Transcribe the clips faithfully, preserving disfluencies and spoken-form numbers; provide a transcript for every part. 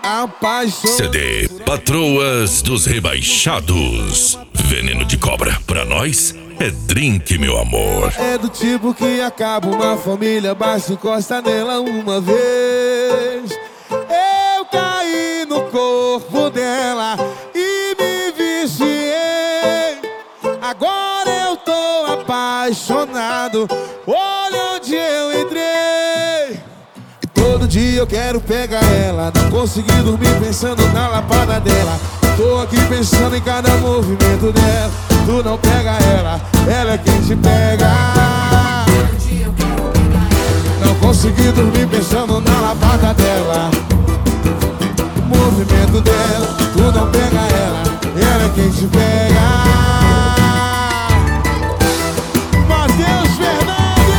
apaixonado. C D Patroas dos Rebaixados. Veneno de cobra, pra nós é drink, meu amor. É do tipo que acaba uma família, basta encosta nela uma vez. Eu caí no corpo dela e me viciei. Agora eu tô apaixonado, olha onde eu entrei. E todo dia eu quero pegar ela, não consegui dormir pensando na lapada dela. Tô aqui pensando em cada movimento dela. Tu não pega ela, ela é quem te pega. Não consegui dormir pensando na lapada dela. Movimento dela, tu não pega ela, ela é quem te pega. Matheus Fernandes,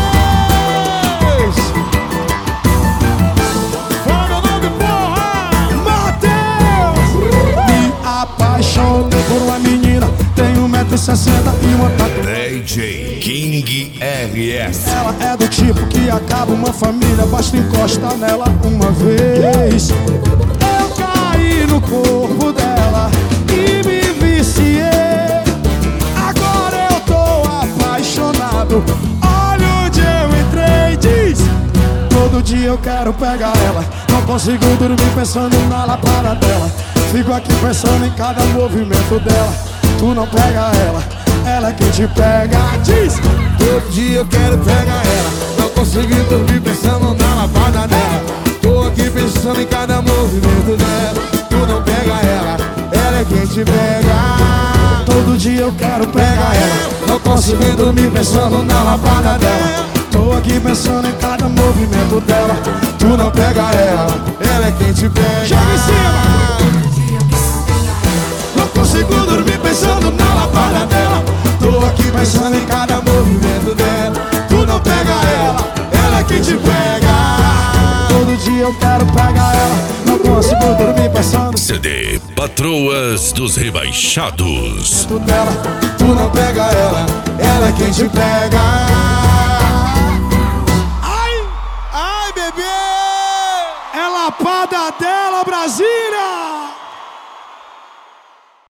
fala meu nome, porra! Matheus! Me apaixonei por uma menina, tem um metro e sessenta e uma tatu. D J King R S. Ela é do tipo que acaba uma família, basta encostar nela uma vez. Eu caí no corpo dela e me viciei. Agora eu tô apaixonado, olha onde eu entrei. Diz, todo dia eu quero pegar ela, não consigo dormir pensando na lapada dela. Fico aqui pensando em cada movimento dela. Tu não pega ela, ela é quem te pega. Diz, todo dia eu quero pegar ela, não consegui dormir pensando na lapada dela. Tô aqui pensando em cada movimento dela. Tu não pega ela, ela é quem te pega. todo dia eu quero pegar ela, não consegui dormir pensando na lapada dela. tô aqui pensando em cada movimento dela. Tu não pega ela, ela é quem te pega. Joga em cima! Não consigo dormir pensando na lapada dela. Tô aqui pensando em cada movimento dela. Tu não pega ela, ela é quem te pega. Todo dia eu quero pegar ela, não consigo dormir pensando. C D Patroas dos Rebaixados. Dela, tu não pega ela, ela é quem te pega. Ai, ai bebê, é lapada dela, Brasília!